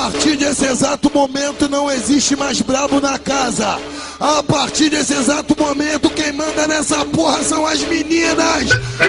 partir desse exato momento não existe mais brabo na casa. A partir desse exato momento quem manda nessa porra são as meninas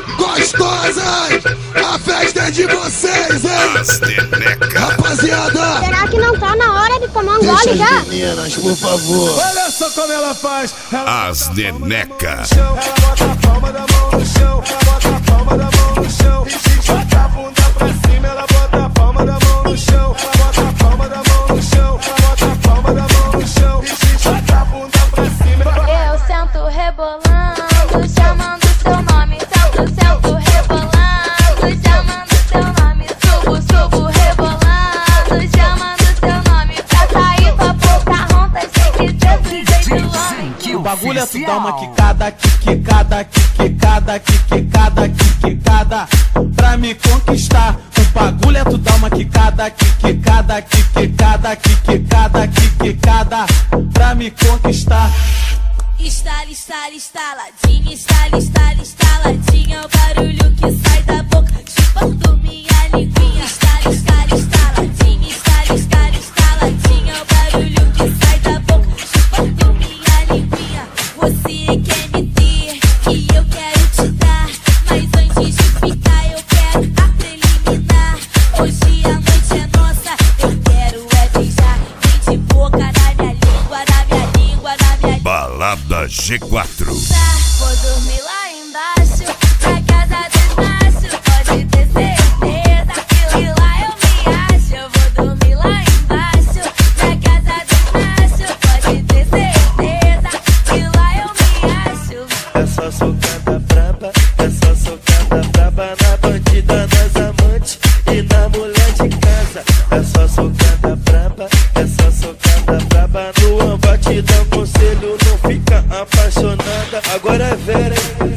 gostosas. A festa é de vocês, hein? Rapaziada, será que não tá na hora de tomar um deixa gole já? as meninas, por favor. Olha só como ela faz. As Neneca. Ela bota a palma da mão no chão. Ela bota a palma da mão no chão. E bota a bunda pra cima. Ela bota a palma da mão no chão. Ela bota a palma da mão no chão. Ela bota a palma da mão no chão. E bota a bunda pra cima. Eu sento rebolando, chamando seu nome. Sento rebolando, chamando seu nome. Subo rebolando, chamando seu nome. Pra sair pra pouca ronta, tem que ser do jeito homem. O bagulho é tu dar uma quicada, quicada, quicada, quicada, quicada, pra me conquistar. O bagulho é tu dar uma quicada, quicada, quicada, quicada, quicada, pra me conquistar. Estala, estala, estaladinha, estala, estala, estaladinha. O barulho que sai da boca, chupando minha linguinha. Estala, estala, estaladinha, estala, estala, estaladinha. O barulho que sai da boca, chupando minha linguinha. Você quer me ter, que eu quero te dar. Mas antes de ficar, eu quero a preliminar. Hoje a noite é nossa, eu quero é beijar. Vem de boca na minha língua, na minha língua, na minha língua. Balada G4. Vou dormir lá embaixo, na casa dos machos. Pode ter certeza que lá eu me acho. Eu vou dormir lá embaixo, na casa dos machos. Pode ter certeza que lá eu me acho. É só socada braba, é só socada braba na bandida, nas amantes e na mulher de casa. É só socada braba, é só socada braba no embate, dá conselho, não fica apaixonada. Agora é Vera, hein?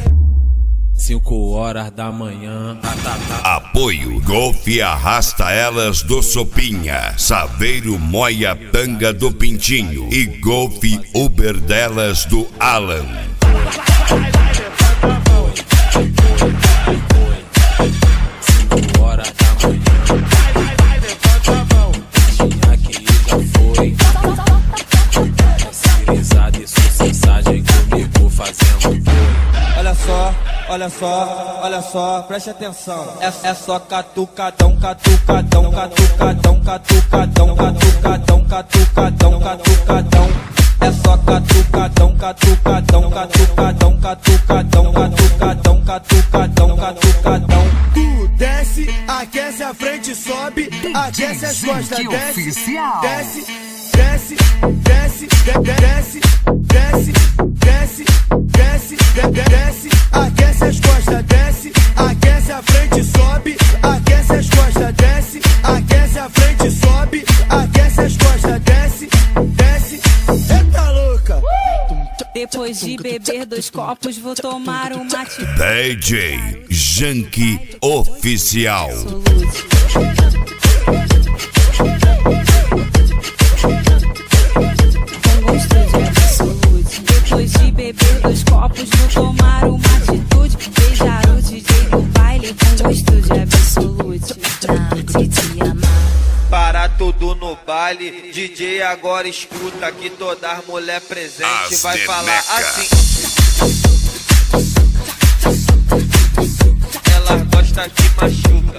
5 horas da manhã. Apoio Golf Arrasta Elas do Sopinha, Saveiro Moia Tanga do Pintinho e Golf Uber delas do Alan. 5 horas da manhã. Tinha que já foi. Cirizada e sucessagem comigo fazendo. Olha só, preste atenção. É só catucadão, catucadão, catucadão, catucadão, catucadão, catucadão, catucadão. É só catucadão, catucadão, catucadão, catucadão, catucadão, catucadão, catucadão. Tu desce, aquece a frente, sobe, aquece as costas, desce, desce, desce, desce, desce, desce, desce, desce, desce, aquece as costas, desce, aquece a frente, sobe, aquece as costas, desce, aquece a frente, sobe, aquece as costas, desce, desce. Eita louca! Depois de beber 2 copos, vou tomar um mate. DJ Janky Oficial. Depois de beber 2 copos, vou tomar uma atitude. Beijar o DJ do baile com gosto de absolute. Não te amar. Para tudo no baile, DJ agora escuta que todas as mulher presente vai falar assim. Ela gosta que machuca.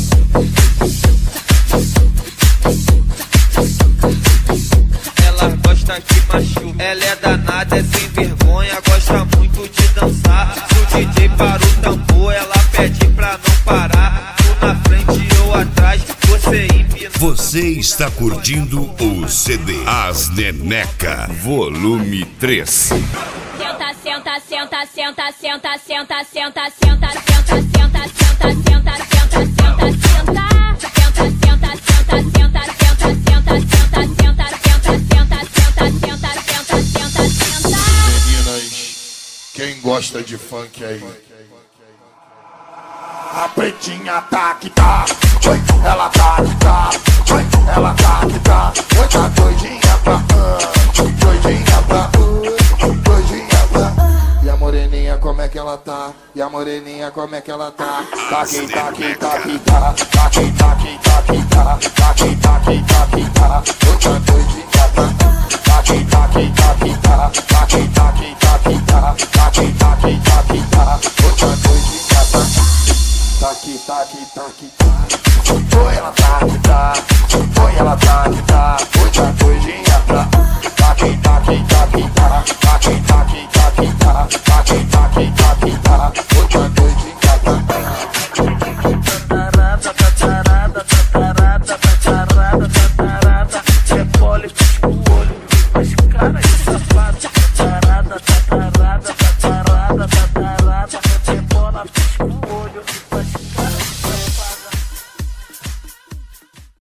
Ela gosta que machuca. Ela é danada, é sem vergonha, gosta muito de dançar. Se o DJ para o tambor, ela pede pra não parar. Tu na frente ou atrás, você empina. Você está curtindo o CD As Neneca, volume 3. Senta, senta, senta, senta, senta, senta, senta, senta, senta, senta, senta, senta, senta, senta, senta. Meninas, quem gosta de funk aí? A pretinha tá que tá, oi, ela tá que tá, oi, ela tá que tá, oi, tá doidinha pra doidinha pra doidinha pra. E a moreninha como é que ela tá? E a a moreninha como é que ela tá. Taqui, taqui, taqui, tá. Taqui, taqui, taqui, tá. Taqui, taqui, taqui, tá. Outra doidinha tá. Taqui, taqui, taqui, tá. Taqui, taqui, taqui, tá. Taqui, taqui, taqui, tá. Outra doidinha tá. Taqui, taqui, taqui, tá. Oi, ela tá que tá. Oi, ela tá que tá. Outra doidinha tá. Taqui, taqui, taqui, tá. Taqui, taqui, taqui, tá. Taqui, taqui, taqui, tá. Outra doidinha tá. Tatarada, tatarada, tatarada, tatarada, tatarada. Repole, pisca o olho, mas cara, isso